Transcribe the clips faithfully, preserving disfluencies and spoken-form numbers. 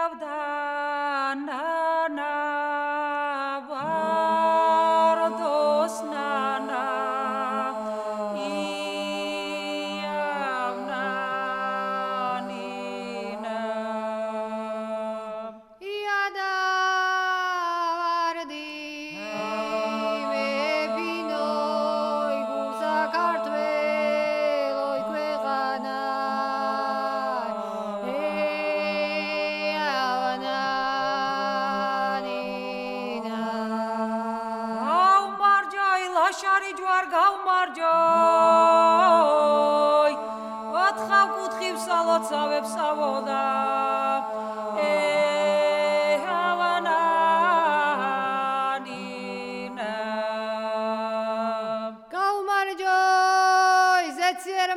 შარი ჯვარ გავმარჯოი ოთხავ კუთხივ სალოცავებს ავოდა ე ავანანინა გავმარჯოი ზეციერ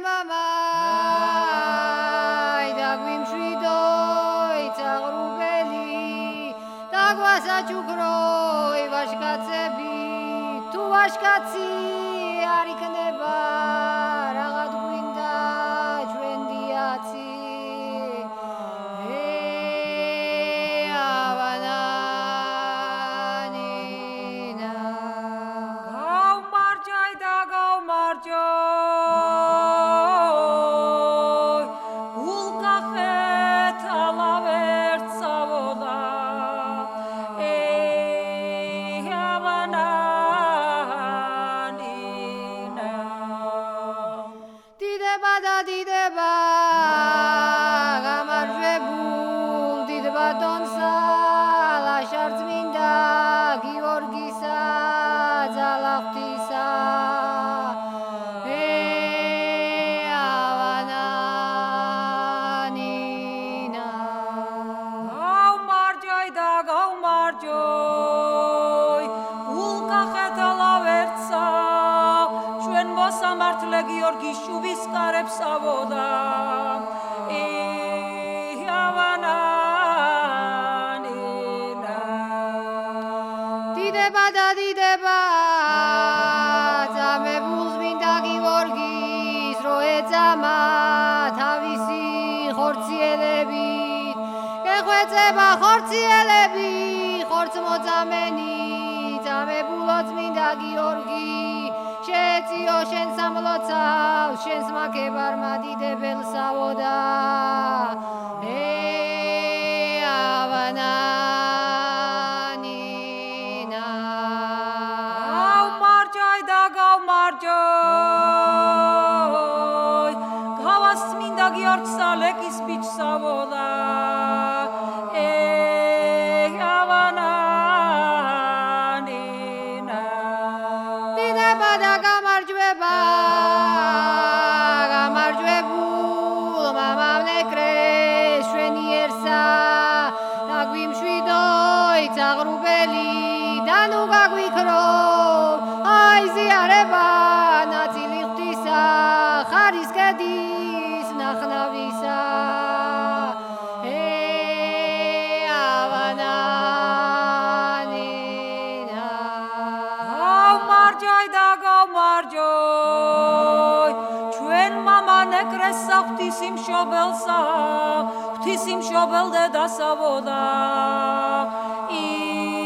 მამაი და გვიმშვიდოი წაღრუბელი და გვასაჩუქროი ვაშკაცები თუ ვაშკაცი არ იქნება რაღაც გვინდა ჩვენ დიაცი ე ავანანინა გავმარჯაი და გავმარჯოი გულკახეთ ალავერთ წავოდა ე ავანანინა დიდება და დიდება გამარჯვებულ დიდ ბატონსა ლაშარწმინდა გიორგისა ძალაღვთისა ე ავანანინა გავმარჯაი და გავმარჯოი გულკახეთ ალავერტსა ჩვენ მოსამართლე გიორგის შუბის კარებს ავოდა ე ავანანინა დიდება და დიდება ძამებულ წმინდა გიორგის რო ეძამა თავისი ხორციელებით ეხვეწება ხორციელები ხორცმოძამენი ძამებულო წმინდა გიორგი შეეციო შენ სამლოცავს შენს მაქებარმა დიდებელსავოდა ე ავანანინა გავმარჯაი და გავმარჯოი გავას წმინდა გიორგსა ლეკის ბიჭსავოდა ე ავანანინა დიდება და გამარჯვება გამარჯვებულ მამამ ნეკრეს ჩვენიერსა და გვიმშვიდოი წაღრუბელი და ნუ გაგვიქრო აი ზიარება ნაწილი ღვთისა ხარისკედის ნახნავისა ე ავანანინა გავმარჯაი და გავმარჯოი ჩვენ მამა ნეკრესსა ღვთისიმშობელსა ღვთისიმშობელ დედასავოდა ი